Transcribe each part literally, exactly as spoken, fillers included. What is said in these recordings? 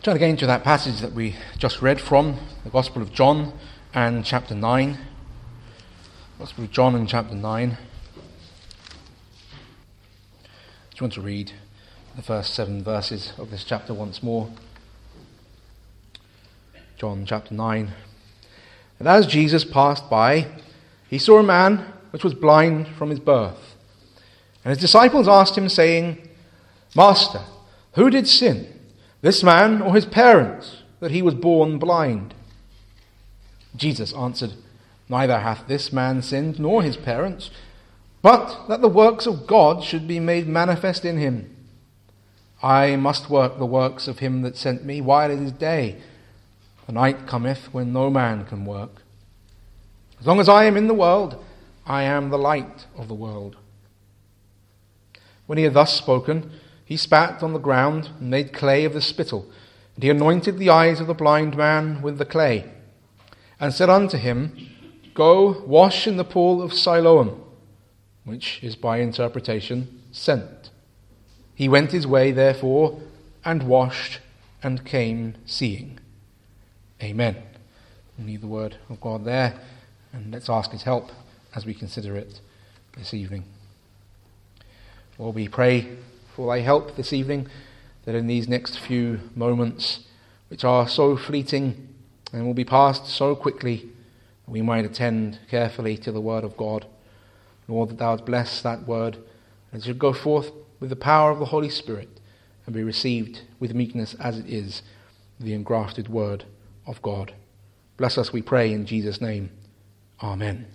Turn again to that passage that we just read from the Gospel of John and chapter nine. Gospel of John and chapter nine. I just want to read the first seven verses of this chapter once more. John chapter nine. And as Jesus passed by, he saw a man which was blind from his birth. And his disciples asked him, saying, Master, who did sin, this man or his parents, that he was born blind? Jesus answered, Neither hath this man sinned nor his parents, but that the works of God should be made manifest in him. I must work the works of him that sent me while it is day. The night cometh when no man can work. As long as I am in the world, I am the light of the world. When he had thus spoken, he spat on the ground and made clay of the spittle, and he anointed the eyes of the blind man with the clay, and said unto him, Go, wash in the pool of Siloam, which is by interpretation sent. He went his way, therefore, and washed, and came seeing. Amen. We need the word of God there, and let's ask his help as we consider it this evening. Lord, we pray for thy help this evening, that in these next few moments, which are so fleeting and will be passed so quickly, we might attend carefully to the word of God. Lord, that thou would bless that word, and it should go forth with the power of the Holy Spirit, and be received with meekness as it is, the engrafted word of God. Bless us, we pray, in Jesus' name. Amen.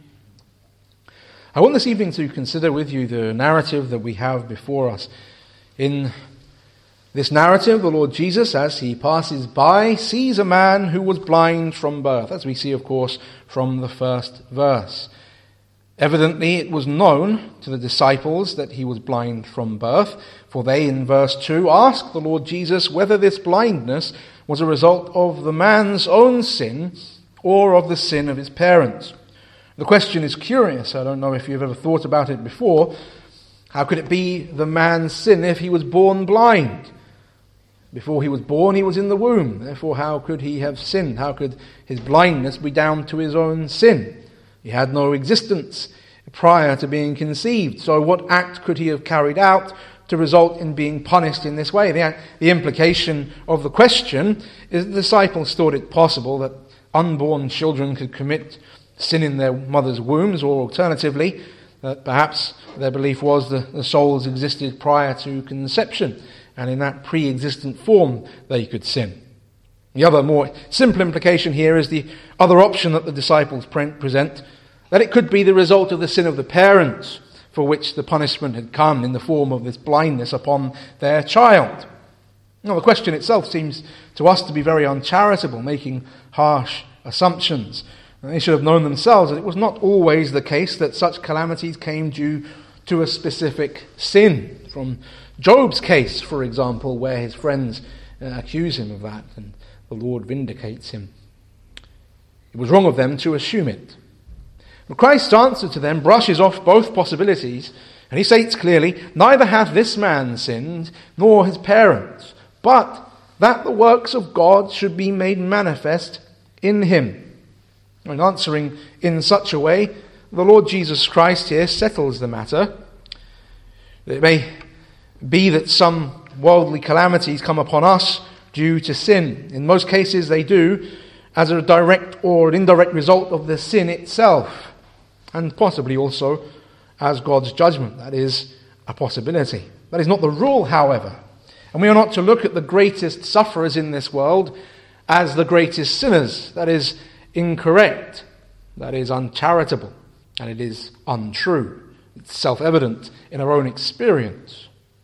I want this evening to consider with you the narrative that we have before us. In this narrative, the Lord Jesus, as he passes by, sees a man who was blind from birth, as we see, of course, from the first verse. Evidently, it was known to the disciples that he was blind from birth, for they, in verse two, ask the Lord Jesus whether this blindness was a result of the man's own sin or of the sin of his parents. The question is curious. I don't know if you've ever thought about it before. How could it be the man's sin if he was born blind? Before he was born, he was in the womb. Therefore, how could he have sinned? How could his blindness be down to his own sin? He had no existence prior to being conceived. So what act could he have carried out to result in being punished in this way? The, the implication of the question is the disciples thought it possible that unborn children could commit sin in their mother's wombs, or alternatively, that perhaps their belief was that the souls existed prior to conception, and in that pre-existent form they could sin. The other more simple implication here is the other option that the disciples present, that it could be the result of the sin of the parents, for which the punishment had come in the form of this blindness upon their child. Now, the question itself seems to us to be very uncharitable, making harsh assumptions. And they should have known themselves that it was not always the case that such calamities came due to a specific sin. From Job's case, for example, where his friends uh, accuse him of that, and the Lord vindicates him. It was wrong of them to assume it. But Christ's answer to them brushes off both possibilities, and he states clearly, Neither hath this man sinned, nor his parents, but that the works of God should be made manifest in him. And answering in such a way, the Lord Jesus Christ here settles the matter. It may be that some worldly calamities come upon us due to sin. In most cases they do, as a direct or an indirect result of the sin itself, and possibly also as God's judgment. That is a possibility. That is not the rule, however. And we are not to look at the greatest sufferers in this world as the greatest sinners. That is incorrect, that is uncharitable, and it is untrue. It's self-evident in our own experience.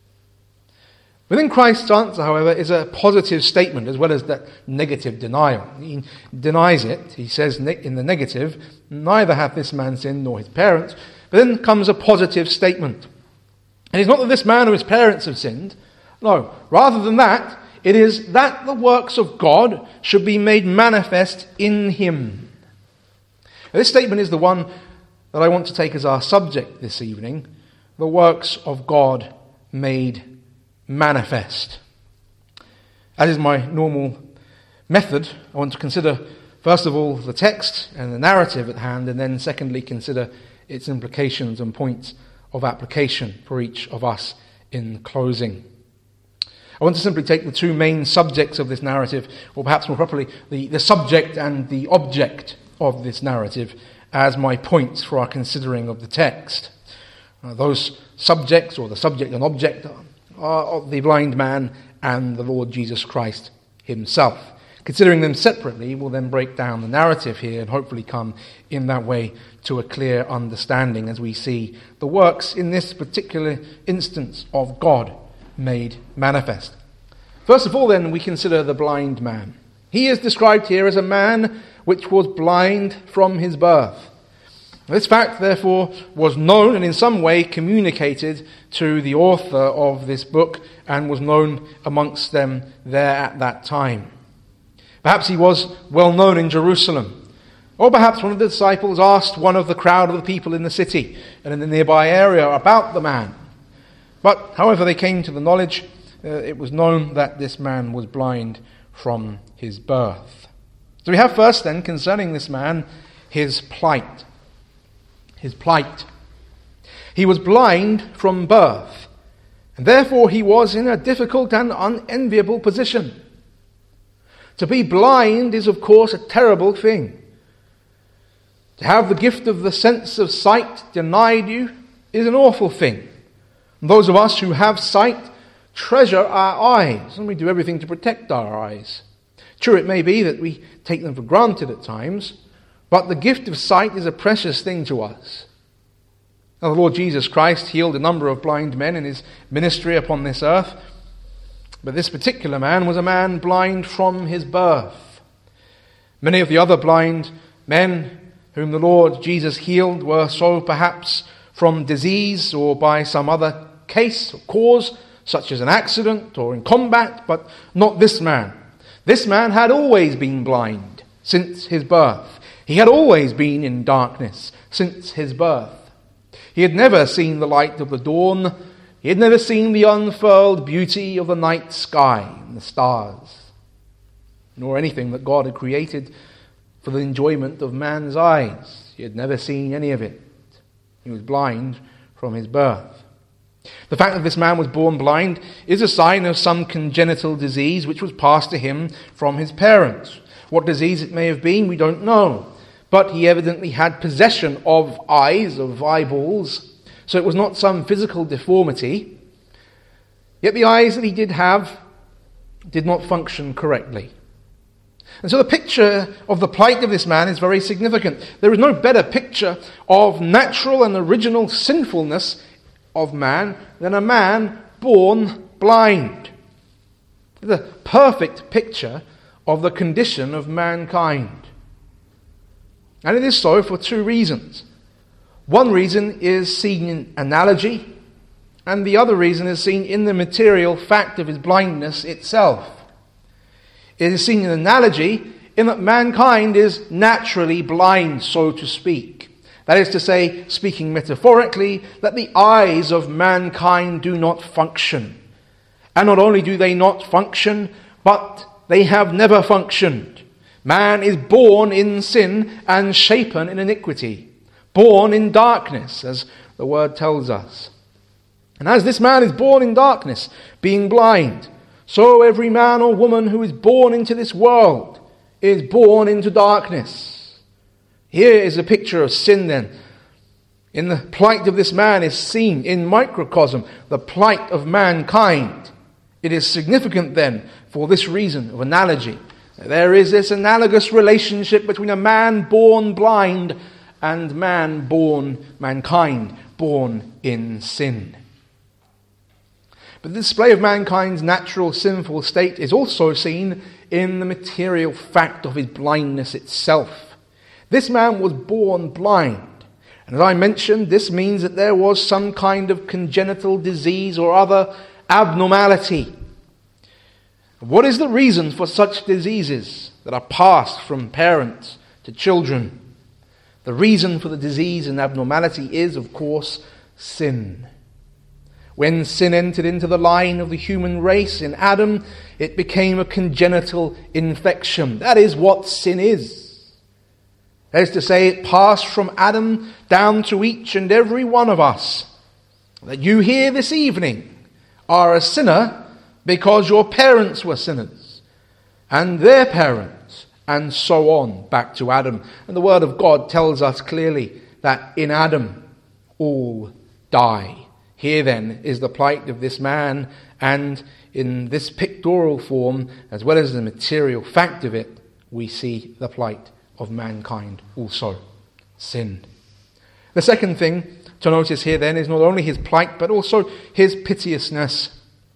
Within Christ's answer, however, is a positive statement as well as that negative denial. He denies it. He says in the negative, Neither hath this man sinned nor his parents. But then comes a positive statement. And it's not that this man or his parents have sinned. No, rather than that, it is that the works of God should be made manifest in him. Now, this statement is the one that I want to take as our subject this evening. The works of God made manifest. As is my normal method, I want to consider, first of all, the text and the narrative at hand, and then secondly, consider its implications and points of application for each of us in closing. I want to simply take the two main subjects of this narrative, or perhaps more properly, the, the subject and the object of this narrative, as my points for our considering of the text. Uh, those subjects, or the subject and object, are of the blind man and the Lord Jesus Christ himself. Considering them separately, we'll then break down the narrative here and hopefully come in that way to a clear understanding as we see the works in this particular instance of God made manifest. First of all, then, we consider the blind man. He is described here as a man which was blind from his birth. This fact, therefore, was known and in some way communicated to the author of this book and was known amongst them there at that time. Perhaps he was well known in Jerusalem, or perhaps one of the disciples asked one of the crowd of the people in the city and in the nearby area about the man. But however they came to the knowledge, uh, it was known that this man was blind from his birth. So we have first then, concerning this man, his plight. His plight. He was blind from birth, and therefore he was in a difficult and unenviable position. To be blind is, of course, a terrible thing. To have the gift of the sense of sight denied you is an awful thing. And those of us who have sight treasure our eyes, and we do everything to protect our eyes. True, it may be that we take them for granted at times, but the gift of sight is a precious thing to us. Now, the Lord Jesus Christ healed a number of blind men in his ministry upon this earth, but this particular man was a man blind from his birth. Many of the other blind men whom the Lord Jesus healed were so perhaps from disease or by some other case or cause, such as an accident or in combat, but not this man. This man had always been blind since his birth. He had always been in darkness since his birth. He had never seen the light of the dawn. He had never seen the unfurled beauty of the night sky and the stars, nor anything that God had created for the enjoyment of man's eyes. He had never seen any of it. He was blind from his birth. The fact that this man was born blind is a sign of some congenital disease which was passed to him from his parents. What disease it may have been, we don't know. But he evidently had possession of eyes, of eyeballs, so it was not some physical deformity. Yet the eyes that he did have did not function correctly. And so the picture of the plight of this man is very significant. There is no better picture of natural and original sinfulness of man than a man born blind. The perfect picture of the condition of mankind. And it is so for two reasons. One reason is seen in analogy, and the other reason is seen in the material fact of his blindness itself. It is seen in analogy in that mankind is naturally blind, so to speak. That is to say, speaking metaphorically, that the eyes of mankind do not function. And not only do they not function, but they have never functioned. Man is born in sin and shapen in iniquity, born in darkness, as the word tells us. And as this man is born in darkness, being blind, so every man or woman who is born into this world is born into darkness. Here is a picture of sin then. In the plight of this man is seen in microcosm the plight of mankind. It is significant then for this reason of analogy. There is this analogous relationship between a man born blind and man born, mankind born in sin. But the display of mankind's natural sinful state is also seen in the material fact of his blindness itself. This man was born blind. And as I mentioned, this means that there was some kind of congenital disease or other abnormality. What is the reason for such diseases that are passed from parents to children? The reason for the disease and abnormality is, of course, sin. When sin entered into the line of the human race in Adam, it became a congenital infection. That is what sin is. That is to say, it passed from Adam down to each and every one of us. That you here this evening are a sinner because your parents were sinners, and their parents, and so on, back to Adam. And the Word of God tells us clearly that in Adam all die. Here then is the plight of this man, and in this pictorial form, as well as the material fact of it, we see the plight of mankind also, sin. The second thing to notice here then is not only his plight, but also his piteousness.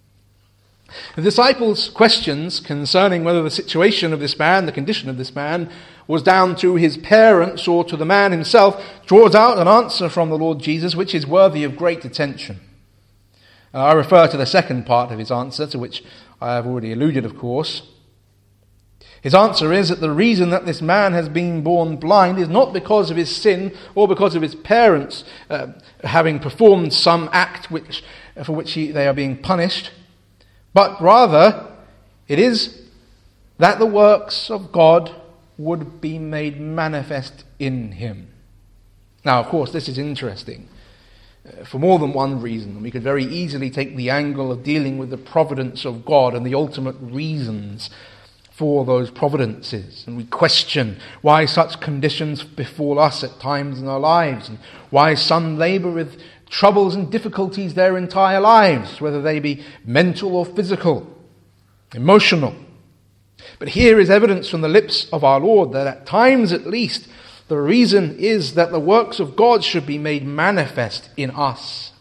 The disciples' questions concerning whether the situation of this man, the condition of this man, was down to his parents or to the man himself, draws out an answer from the Lord Jesus which is worthy of great attention. Uh, I refer to the second part of his answer, to which I have already alluded, of course. His answer is that the reason that this man has been born blind is not because of his sin or because of his parents uh, having performed some act which, for which he, they are being punished, but rather it is that the works of God would be made manifest in him. Now, of course, this is interesting uh, for more than one reason. We could very easily take the angle of dealing with the providence of God and the ultimate reasons for those providences, and we question why such conditions befall us at times in our lives, and why some labour with troubles and difficulties their entire lives, whether they be mental or physical, emotional. But here is evidence from the lips of our Lord that at times at least the reason is that the works of God should be made manifest in us.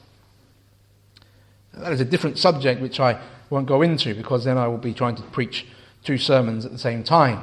That is a different subject which I won't go into, because then I will be trying to preach two sermons at the same time.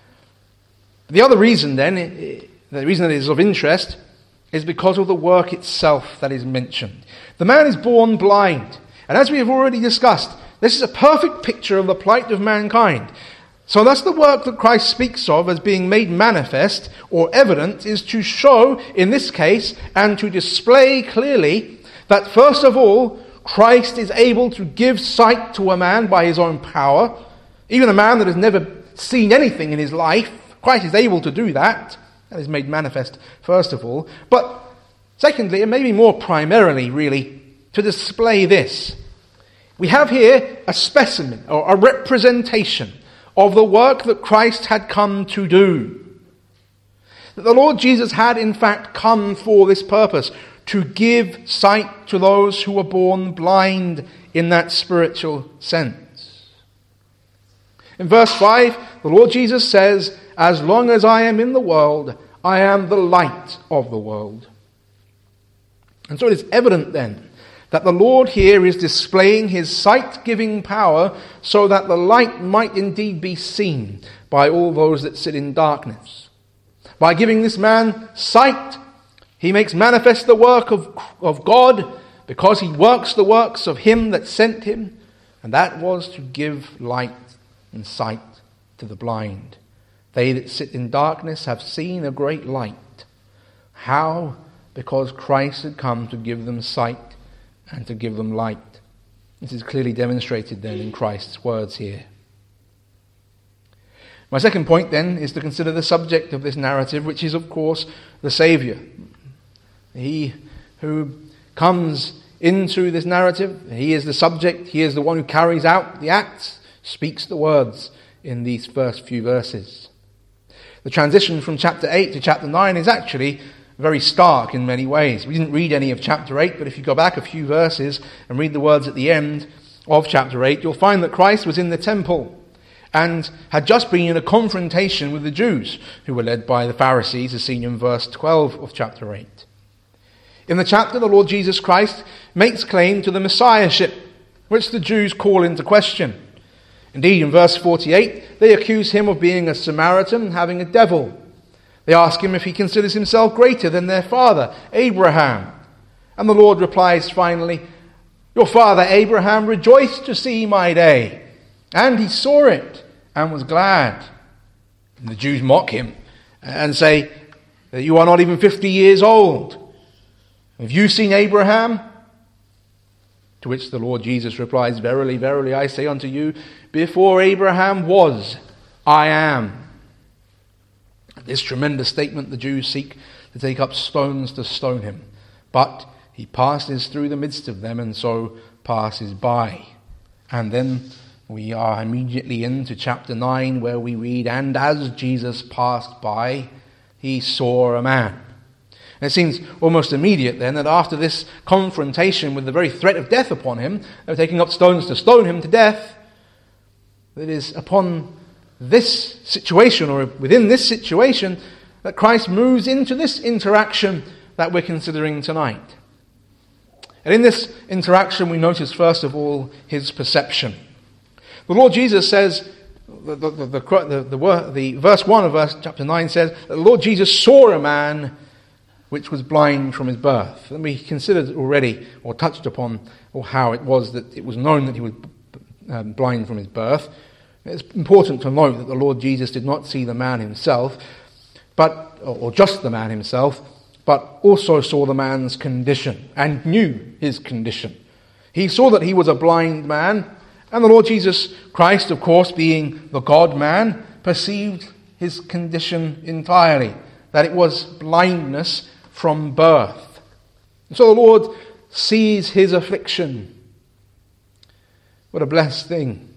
The other reason then, the reason that it is of interest, is because of the work itself that is mentioned. The man is born blind, and as we have already discussed, this is a perfect picture of the plight of mankind. So that's the work that Christ speaks of as being made manifest or evident, is to show, in this case, and to display clearly that first of all, Christ is able to give sight to a man by his own power. Even a man that has never seen anything in his life, Christ is able to do that. That is made manifest, first of all. But secondly, and maybe more primarily, really, to display this. We have here a specimen, or a representation, of the work that Christ had come to do. That the Lord Jesus had, in fact, come for this purpose, to give sight to those who were born blind in that spiritual sense. In verse five, the Lord Jesus says, "As long as I am in the world, I am the light of the world." And so it is evident then that the Lord here is displaying his sight-giving power so that the light might indeed be seen by all those that sit in darkness. By giving this man sight, he makes manifest the work of, of God, because he works the works of him that sent him, and that was to give light and sight to the blind. They that sit in darkness have seen a great light. How? Because Christ had come to give them sight and to give them light. This is clearly demonstrated then in Christ's words here. My second point then is to consider the subject of this narrative, which is of course the Saviour. He who comes into this narrative, he is the subject, he is the one who carries out the acts, speaks the words in these first few verses. The transition from chapter eight to chapter nine is actually very stark in many ways. We didn't read any of chapter eight, but if you go back a few verses and read the words at the end of chapter eight, you'll find that Christ was in the temple and had just been in a confrontation with the Jews, who were led by the Pharisees, as seen in verse twelve of chapter eight. In the chapter, the Lord Jesus Christ makes claim to the Messiahship, which the Jews call into question. Indeed, in verse forty-eight, they accuse him of being a Samaritan and having a devil. They ask him if he considers himself greater than their father, Abraham. And the Lord replies finally, "Your father Abraham rejoiced to see my day, and he saw it and was glad." And the Jews mock him and say that you are not even fifty years old. Have you seen Abraham? To which the Lord Jesus replies, "Verily, verily, I say unto you, before Abraham was, I am." At this tremendous statement, the Jews seek to take up stones to stone him. But he passes through the midst of them and so passes by. And then we are immediately into chapter nine, where we read, "And as Jesus passed by, he saw a man." And it seems almost immediate then that after this confrontation with the very threat of death upon him, they're taking up stones to stone him to death, that it is upon this situation, or within this situation, that Christ moves into this interaction that we're considering tonight. And in this interaction we notice first of all his perception. The Lord Jesus says, the, the, the, the, the, the verse one of verse chapter nine says, that the Lord Jesus saw a man which was blind from his birth. And we considered already, or touched upon, or how it was that it was known that he was um, blind from his birth. It's important to note that the Lord Jesus did not see the man himself, but or just the man himself, but also saw the man's condition and knew his condition. He saw that he was a blind man, and the Lord Jesus Christ, of course, being the God-man, perceived his condition entirely, that it was blindness from birth. And so the Lord sees his affliction. What a blessed thing.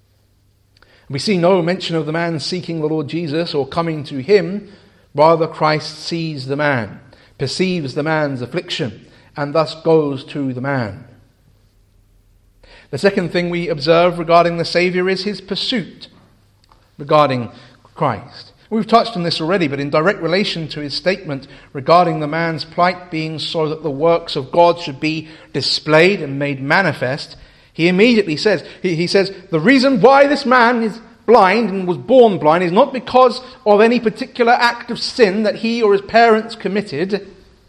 We see no mention of the man seeking the Lord Jesus or coming to him. Rather, Christ sees the man, perceives the man's affliction, and thus goes to the man. The second thing we observe regarding the Saviour is his pursuit regarding Christ. We've touched on this already, but in direct relation to his statement regarding the man's plight being so that the works of God should be displayed and made manifest, he immediately says, he, he says, the reason why this man is blind and was born blind is not because of any particular act of sin that he or his parents committed,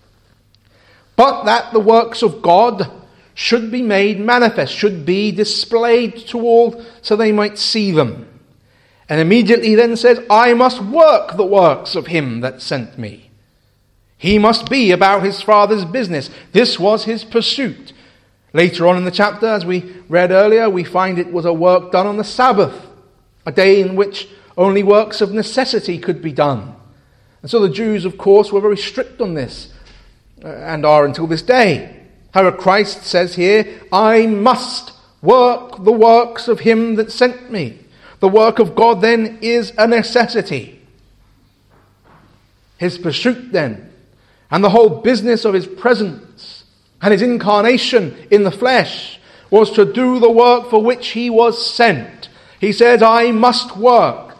but that the works of God should be made manifest, should be displayed to all so they might see them. And immediately then says, I must work the works of him that sent me. He must be about his Father's business. This was his pursuit. Later on in the chapter, as we read earlier, we find it was a work done on the Sabbath, a day in which only works of necessity could be done. And so the Jews, of course, were very strict on this, and are until this day. However, Christ says here, I must work the works of him that sent me. The work of God then is a necessity. His pursuit then, and the whole business of his presence and his incarnation in the flesh, was to do the work for which he was sent. He says, I must work.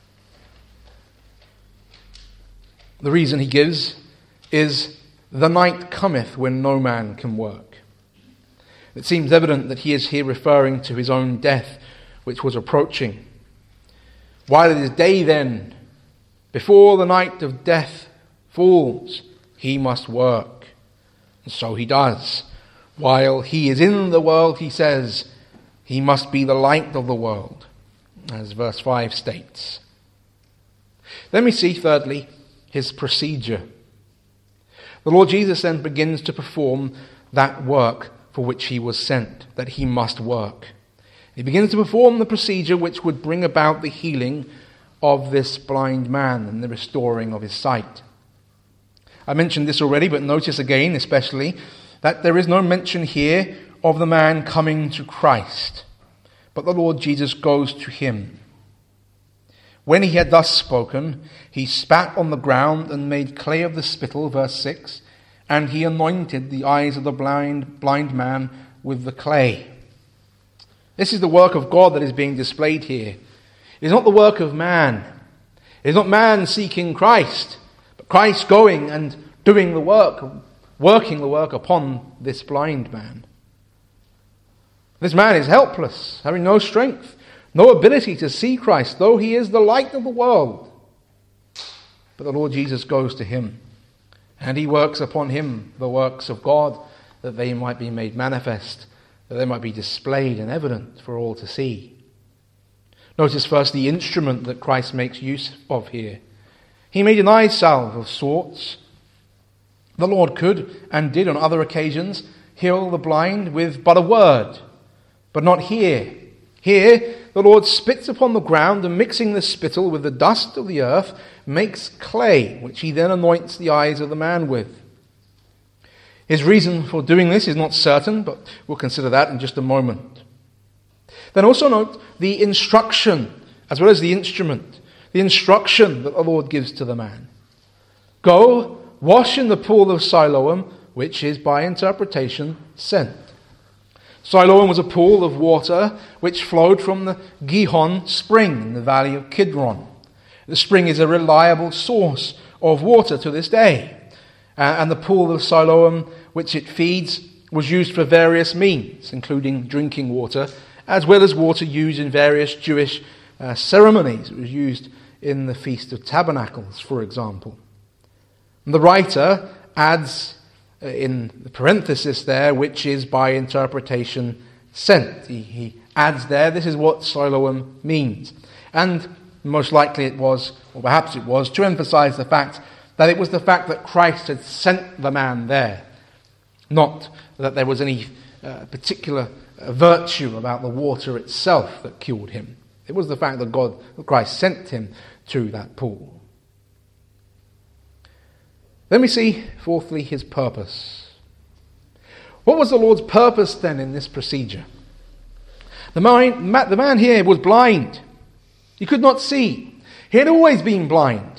The reason he gives is, the night cometh when no man can work. It seems evident that he is here referring to his own death, which was approaching. While it is day then, before the night of death falls, he must work. And so he does. While he is in the world, he says, he must be the light of the world, as verse five states. Then we see, thirdly, his procedure. The Lord Jesus then begins to perform that work for which he was sent, that he must work. He begins to perform the procedure which would bring about the healing of this blind man and the restoring of his sight. I mentioned this already, but notice again, especially, that there is no mention here of the man coming to Christ, but the Lord Jesus goes to him. When he had thus spoken, he spat on the ground and made clay of the spittle, verse six, and he anointed the eyes of the blind, blind man with the clay. This is the work of God that is being displayed here. It is not the work of man. It is not man seeking Christ, but Christ going and doing the work, working the work upon this blind man. This man is helpless, having no strength, no ability to see Christ, though he is the light of the world. But the Lord Jesus goes to him, and he works upon him the works of God, that they might be made manifest, that they might be displayed and evident for all to see. Notice first the instrument that Christ makes use of here. He made an eye salve of sorts. The Lord could, and did on other occasions, heal the blind with but a word, but not here. Here, the Lord spits upon the ground, and mixing the spittle with the dust of the earth, makes clay, which he then anoints the eyes of the man with. His reason for doing this is not certain, but we'll consider that in just a moment. Then also note the instruction, as well as the instrument, the instruction that the Lord gives to the man. Go, wash in the pool of Siloam, which is by interpretation sent. Siloam was a pool of water which flowed from the Gihon spring in the valley of Kidron. The spring is a reliable source of water to this day. Uh, and the pool of Siloam, which it feeds, was used for various means, including drinking water, as well as water used in various Jewish uh, ceremonies. It was used in the Feast of Tabernacles, for example. And the writer adds uh, in the parenthesis there, which is by interpretation sent. He, he adds there, this is what Siloam means. And most likely it was, or perhaps it was, to emphasize the fact that it was the fact that Christ had sent the man there, not that there was any uh, particular uh, virtue about the water itself that cured him. It was the fact that God, that Christ sent him to that pool. Then we see, fourthly, his purpose. What was the Lord's purpose then in this procedure? The man, the man here was blind. He could not see. He had always been blind.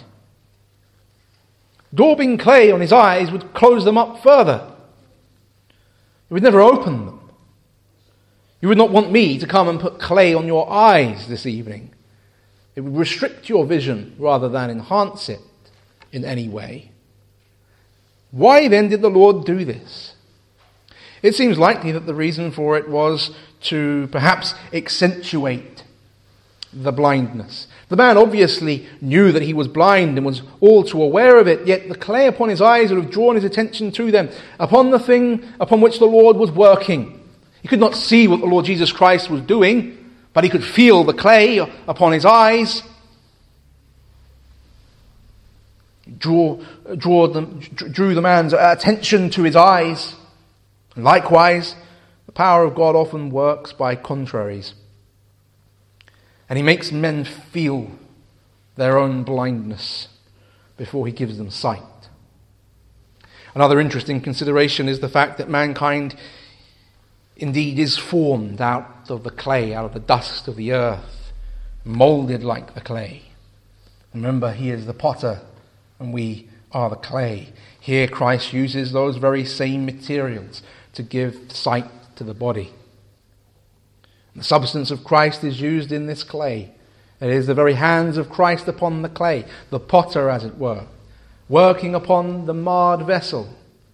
Daubing clay on his eyes would close them up further. It would never open them. You would not want me to come and put clay on your eyes this evening. It would restrict your vision rather than enhance it in any way. Why then did the Lord do this? It seems likely that the reason for it was to perhaps accentuate the blindness. The man obviously knew that he was blind and was all too aware of it, yet the clay upon his eyes would have drawn his attention to them, upon the thing upon which the Lord was working. He could not see what the Lord Jesus Christ was doing, but he could feel the clay upon his eyes. Draw, draw them, drew the man's attention to his eyes. Likewise, the power of God often works by contraries. And he makes men feel their own blindness before he gives them sight. Another interesting consideration is the fact that mankind indeed is formed out of the clay, out of the dust of the earth, molded like the clay. Remember, he is the potter and we are the clay. Here Christ uses those very same materials to give sight to the body. The substance of Christ is used in this clay. It is the very hands of Christ upon the clay, the potter as it were, working upon the marred vessel,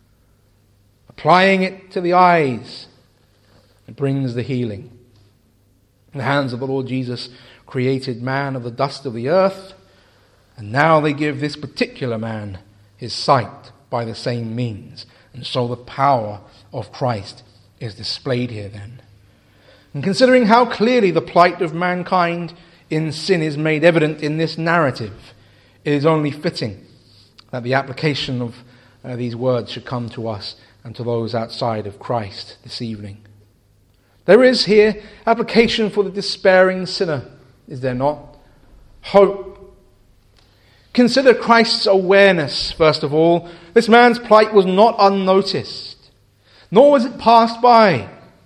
applying it to the eyes. It brings the healing. The hands of the Lord Jesus created man of the dust of the earth, and now they give this particular man his sight by the same means. And so the power of Christ is displayed here then. And considering how clearly the plight of mankind in sin is made evident in this narrative, it is only fitting that the application of uh, these words should come to us and to those outside of Christ this evening. There is here application for the despairing sinner, is there not? Hope. Consider Christ's awareness, first of all. This man's plight was not unnoticed, nor was it passed by.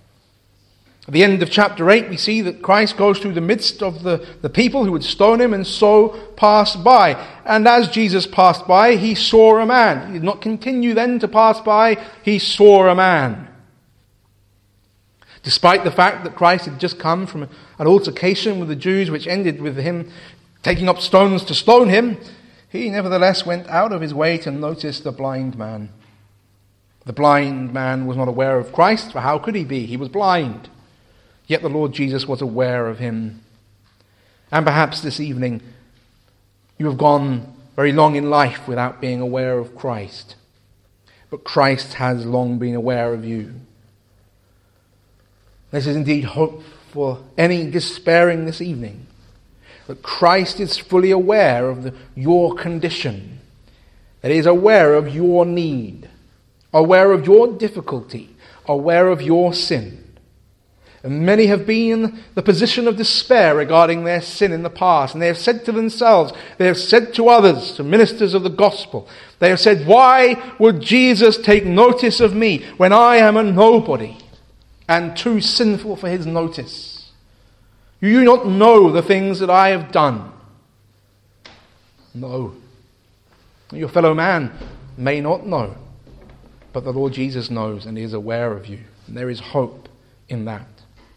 At the end of chapter eight, we see that Christ goes through the midst of the, the people who would stone him and so passed by. And as Jesus passed by, he saw a man. He did not continue then to pass by, he saw a man. Despite the fact that Christ had just come from an altercation with the Jews which ended with him taking up stones to stone him, he nevertheless went out of his way to notice the blind man. The blind man was not aware of Christ, for how could he be? He was blind. Yet the Lord Jesus was aware of him. And perhaps this evening you have gone very long in life without being aware of Christ. But Christ has long been aware of you. This is indeed hope for any despairing this evening. That Christ is fully aware of the, your condition. That he is aware of your need. Aware of your difficulty. aware of your sin. And many have been in the position of despair regarding their sin in the past. And they have said to themselves, they have said to others, to ministers of the gospel, they have said, why would Jesus take notice of me when I am a nobody and too sinful for his notice? Do you not know the things that I have done? No. Your fellow man may not know, but the Lord Jesus knows and is aware of you. And there is hope in that.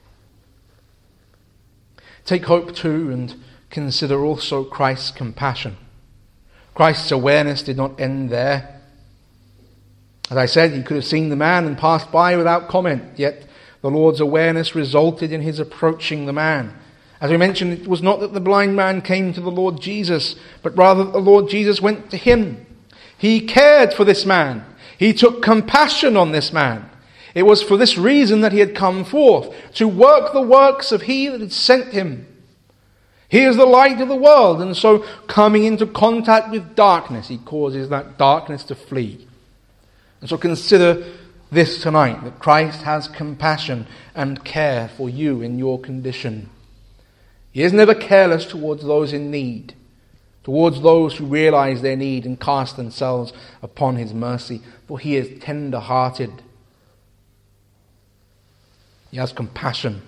Take hope too and consider also Christ's compassion. Christ's awareness did not end there. As I said, he could have seen the man and passed by without comment, yet the Lord's awareness resulted in his approaching the man. As we mentioned, it was not that the blind man came to the Lord Jesus, but rather that the Lord Jesus went to him. He cared for this man. He took compassion on this man. It was for this reason that he had come forth, to work the works of he that had sent him. He is the light of the world, and so coming into contact with darkness, he causes that darkness to flee. And so consider this tonight, that Christ has compassion and care for you in your condition. He is never careless towards those in need, towards those who realize their need and cast themselves upon his mercy, for he is tender-hearted. He has compassion.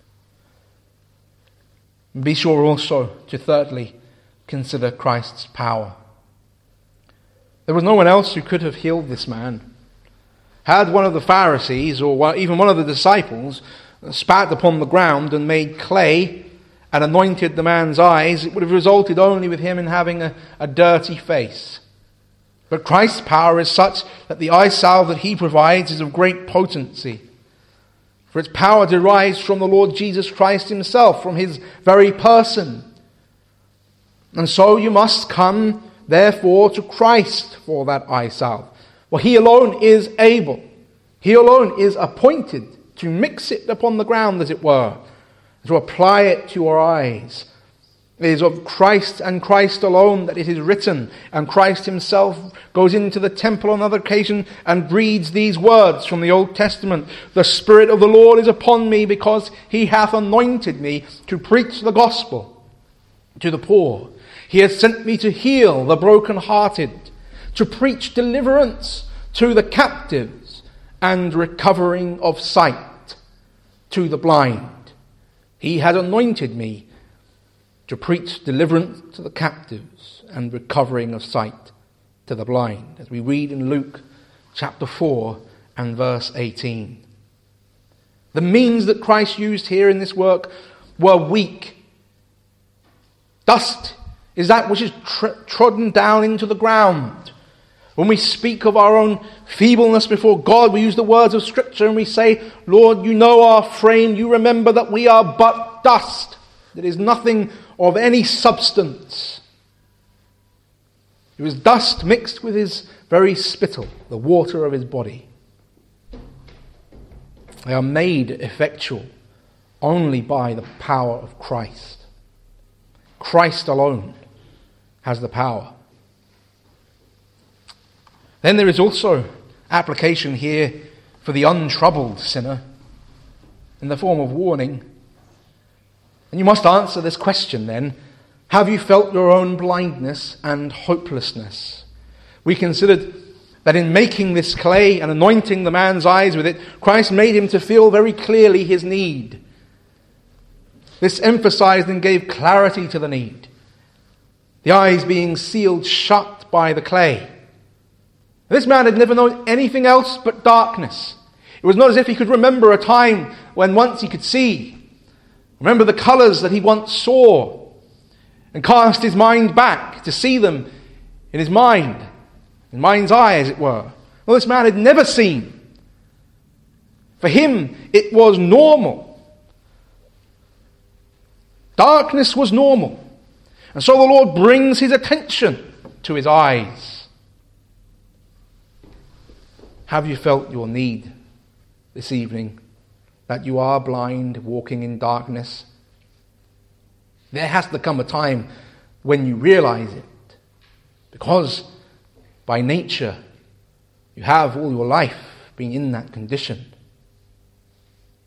Be sure also to thirdly consider Christ's power. There was no one else who could have healed this man. Had one of the Pharisees or even one of the disciples spat upon the ground and made clay and anointed the man's eyes, it would have resulted only with him in having a, a dirty face. But Christ's power is such that the eye salve that he provides is of great potency. For its power derives from the Lord Jesus Christ himself, from his very person. And so you must come, therefore, to Christ for that eye salve. For he alone is able, he alone is appointed to mix it upon the ground, as it were, to apply it to your eyes. It is of Christ and Christ alone that it is written, and Christ himself goes into the temple on another occasion and reads these words from the Old Testament. The Spirit of the Lord is upon me, because he hath anointed me to preach the gospel to the poor. He has sent me to heal the brokenhearted, to preach deliverance to the captives, and recovering of sight to the blind. He has anointed me to preach deliverance to the captives and recovering of sight to the blind, as we read in Luke chapter four and verse eighteen. The means that Christ used here in this work were weak. Dust is that which is tr- trodden down into the ground. When we speak of our own feebleness before God, we use the words of Scripture and we say, Lord, you know our frame, you remember that we are but dust. There is nothing of any substance. It was dust mixed with his very spittle, the water of his body. They are made effectual only by the power of Christ. Christ alone has the power. Then there is also application here for the untroubled sinner in the form of warning. And you must answer this question then. Have you felt your own blindness and hopelessness? We considered that in making this clay and anointing the man's eyes with it, Christ made him to feel very clearly his need. This emphasized and gave clarity to the need. The eyes being sealed shut by the clay. This man had never known anything else but darkness. It was not as if he could remember a time when once he could see. Remember the colours that he once saw, and cast his mind back to see them in his mind, in mind's eye, as it were. Well, this man had never seen. For him, it was normal. Darkness was normal. And so the Lord brings his attention to his eyes. Have you felt your need this evening? That you are blind, walking in darkness? There has to come a time when you realize it. Because by nature, you have all your life been in that condition.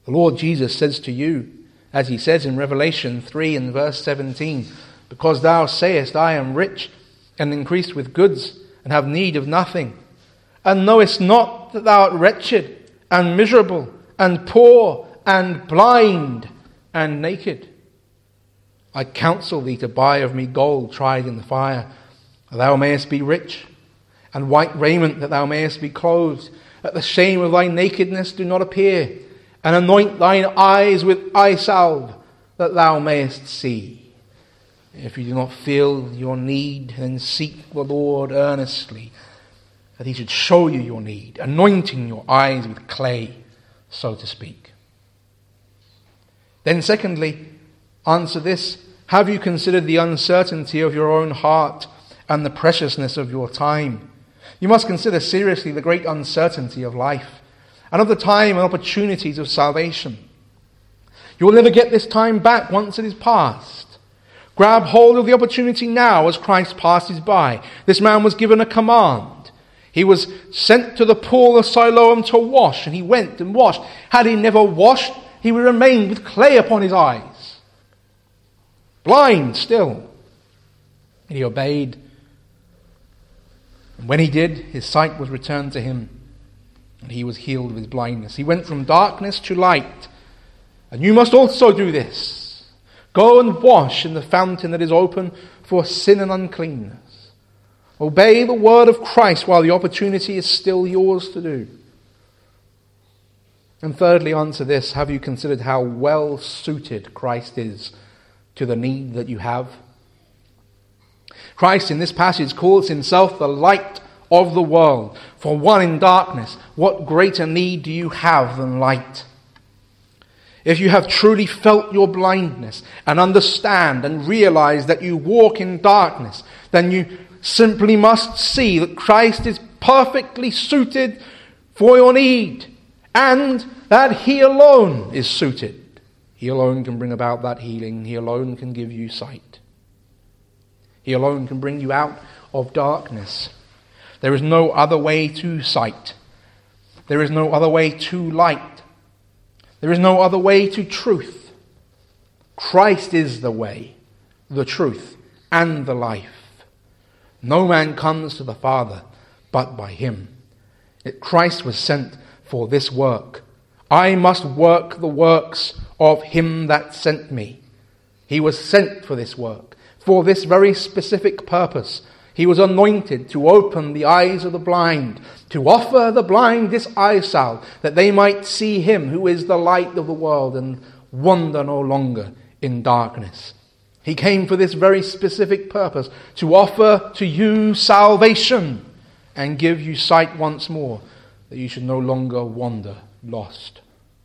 The Lord Jesus says to you, as he says in Revelation three and verse seventeen, because thou sayest, I am rich and increased with goods and have need of nothing, and knowest not that thou art wretched and miserable and poor and blind and naked. I counsel thee to buy of me gold tried in the fire, that thou mayest be rich, and white raiment, that thou mayest be clothed, that the shame of thy nakedness do not appear, and anoint thine eyes with eye salve, that thou mayest see. If you do not feel your need, then seek the Lord earnestly, that he should show you your need, anointing your eyes with clay, so to speak. Then secondly, answer this: have you considered the uncertainty of your own heart and the preciousness of your time? You must consider seriously the great uncertainty of life and of the time and opportunities of salvation. You will never get this time back once it is past. Grab hold of the opportunity now as Christ passes by. This man was given a command. He was sent to the pool of Siloam to wash, and he went and washed. Had he never washed, he would remain with clay upon his eyes, blind still. And he obeyed. And when he did, his sight was returned to him, and he was healed of his blindness. He went from darkness to light. And you must also do this. Go and wash in the fountain that is open for sin and uncleanness. Obey the word of Christ while the opportunity is still yours to do. And thirdly, answer this: have you considered how well suited Christ is to the need that you have? Christ in this passage calls himself the light of the world. For one in darkness, what greater need do you have than light? If you have truly felt your blindness and understand and realize that you walk in darkness, then you simply must see that Christ is perfectly suited for your need, and that he alone is suited. He alone can bring about that healing. He alone can give you sight. He alone can bring you out of darkness. There is no other way to sight. There is no other way to light. There is no other way to truth. Christ is the way, the truth, and the life. No man comes to the Father but by him. Yet Christ was sent for this work. I must work the works of him that sent me. He was sent for this work, for this very specific purpose. He was anointed to open the eyes of the blind, to offer the blind this eye salve, that they might see him who is the light of the world and wander no longer in darkness. He came for this very specific purpose, to offer to you salvation and give you sight once more, that you should no longer wander lost.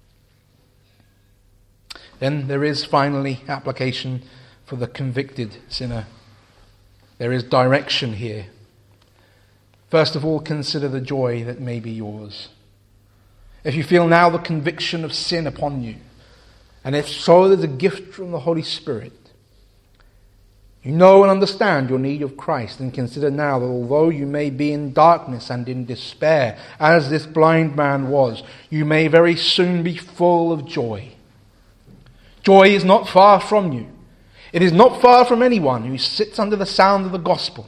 Then there is finally application for the convicted sinner. There is direction here. First of all, consider the joy that may be yours. If you feel now the conviction of sin upon you, and if so, there's a gift from the Holy Spirit. You know and understand your need of Christ, and consider now that although you may be in darkness and in despair, as this blind man was, you may very soon be full of joy. Joy is not far from you. It is not far from anyone who sits under the sound of the gospel.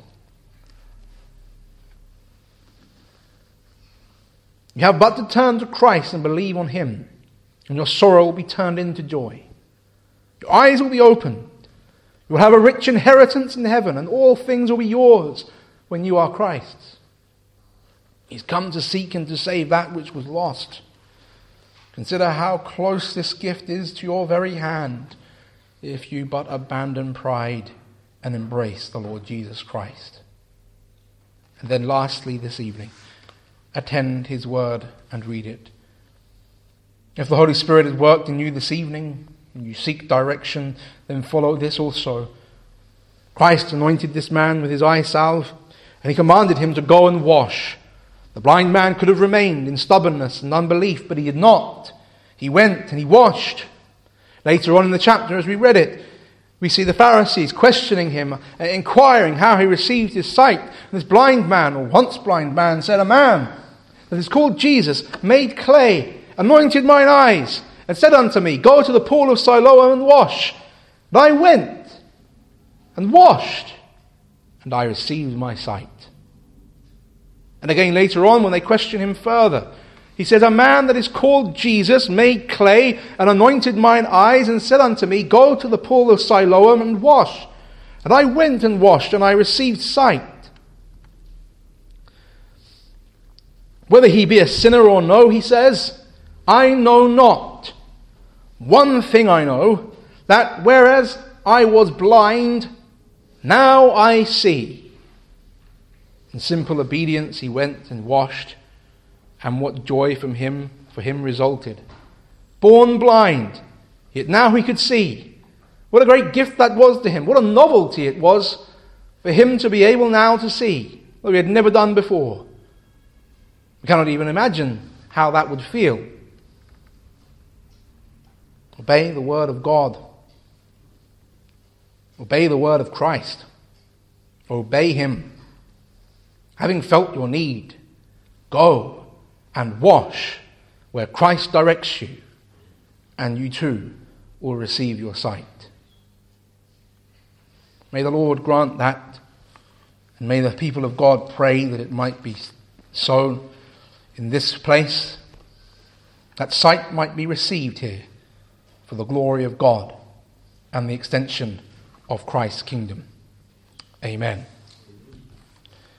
You have but to turn to Christ and believe on him, and your sorrow will be turned into joy. Your eyes will be opened. You will have a rich inheritance in heaven, and all things will be yours when you are Christ's. He's come to seek and to save that which was lost. Consider how close this gift is to your very hand, if you but abandon pride and embrace the Lord Jesus Christ. And then lastly this evening, attend his word and read it. If the Holy Spirit has worked in you this evening, and you seek direction, then follow this also. Christ anointed this man with his eye salve, and he commanded him to go and wash. The blind man could have remained in stubbornness and unbelief, but he did not. He went and he washed. Later on in the chapter, as we read it, we see the Pharisees questioning him, inquiring how he received his sight. And this blind man, or once blind man, said, "A man that is called Jesus made clay, anointed mine eyes, and said unto me, Go to the pool of Siloam and wash. And I went and washed, and I received my sight. And again later on, when they question him further, he says, A man that is called Jesus made clay and anointed mine eyes and said unto me, Go to the pool of Siloam and wash. And I went and washed, and I received sight. Whether he be a sinner or no, he says, I know not. One thing I know, that whereas I was blind, now I see. In simple obedience he went and washed, and what joy from him for him resulted. Born blind, yet now he could see. What a great gift that was to him. What a novelty it was for him to be able now to see, what he had never done before. We cannot even imagine how that would feel. Obey the word of God. Obey the word of Christ. Obey him. Having felt your need, go and wash where Christ directs you, and you too will receive your sight. May the Lord grant that, and may the people of God pray that it might be so in this place, that sight might be received here for the glory of God and the extension of Christ's kingdom. Amen.